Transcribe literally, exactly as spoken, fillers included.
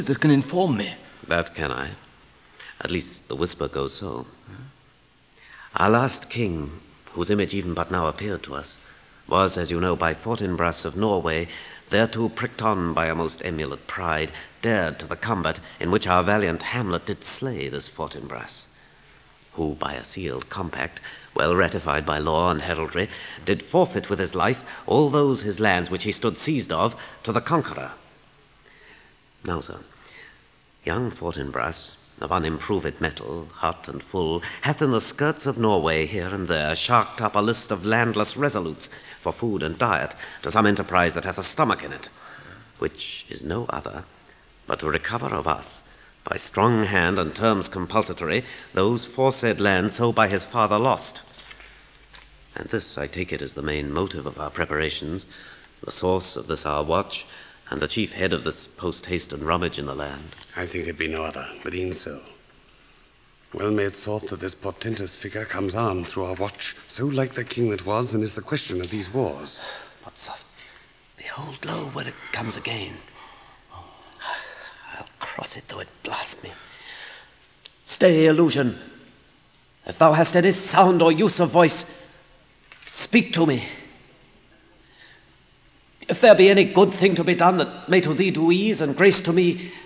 that can inform me. That can I. At least the whisper goes so. Hmm? Our last king, whose image even but now appeared to us, was, as you know, by Fortinbras of Norway, thereto pricked on by a most emulate pride, dared to the combat in which our valiant Hamlet did slay this Fortinbras, who by a sealed compact, well ratified by law and heraldry, did forfeit with his life all those his lands which he stood seized of to the conqueror. Now, sir, young Fortinbras, of unimproved metal, hot and full, hath in the skirts of Norway here and there sharked up a list of landless resolutes for food and diet to some enterprise that hath a stomach in it, which is no other but to recover of us, by strong hand and terms compulsatory, those foresaid lands so by his father lost. And this, I take it, is the main motive of our preparations, the source of this our watch, and the chief head of this post-haste and rummage in the land. I think it be no other, but e'en so. Well may it thought that this portentous figure comes armed through our watch, so like the king that was, and is the question of these wars. But, sir, behold, lo, where it comes again. I'll cross it, though it blast me. Stay, illusion. If thou hast any sound or use of voice, speak to me. If there be any good thing to be done that may to thee do ease and grace to me,